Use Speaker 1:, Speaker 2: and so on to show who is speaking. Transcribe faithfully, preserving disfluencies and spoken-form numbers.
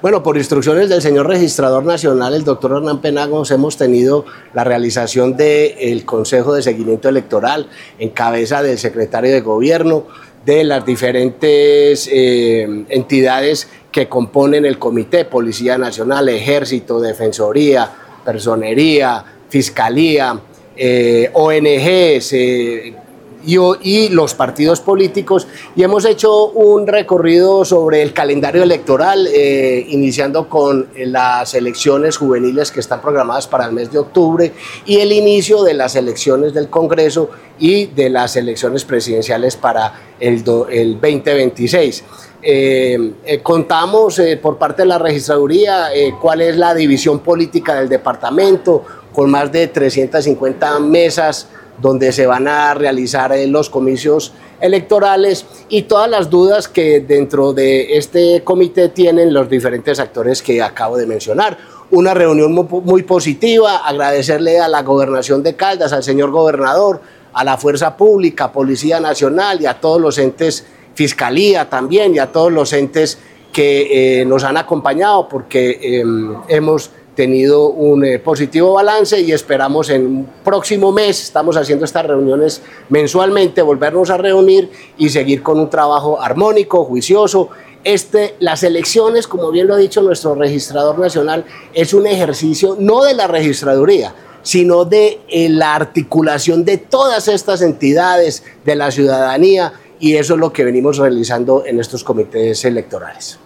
Speaker 1: Bueno, por instrucciones del señor Registrador Nacional, el doctor Hernán Penagos, hemos tenido la realización del Consejo de Seguimiento Electoral en cabeza del secretario de Gobierno, de las diferentes eh, entidades que componen el comité: Policía Nacional, Ejército, Defensoría, Personería, Fiscalía, eh, O N Ges, eh, Y, y los partidos políticos, y hemos hecho un recorrido sobre el calendario electoral, eh, iniciando con las elecciones juveniles que están programadas para el mes de octubre y el inicio de las elecciones del Congreso y de las elecciones presidenciales para el, do, el veinte veintiséis. Eh, eh, contamos eh, por parte de la registraduría eh, cuál es la división política del departamento, con más de trescientas cincuenta mesas donde se van a realizar eh, los comicios electorales, y todas las dudas que dentro de este comité tienen los diferentes actores que acabo de mencionar. Una reunión muy, muy positiva, agradecerle a la Gobernación de Caldas, al señor gobernador, a la Fuerza Pública, Policía Nacional y a todos los entes, Fiscalía también, y a todos los entes que eh, nos han acompañado, porque eh, hemos tenido un eh, positivo balance, y esperamos en un próximo mes, estamos haciendo estas reuniones mensualmente, volvernos a reunir y seguir con un trabajo armónico, juicioso. Este, las elecciones, como bien lo ha dicho nuestro registrador nacional, es un ejercicio no de la registraduría, sino de eh, la articulación de todas estas entidades, de la ciudadanía, y eso es lo que venimos realizando en estos comités electorales.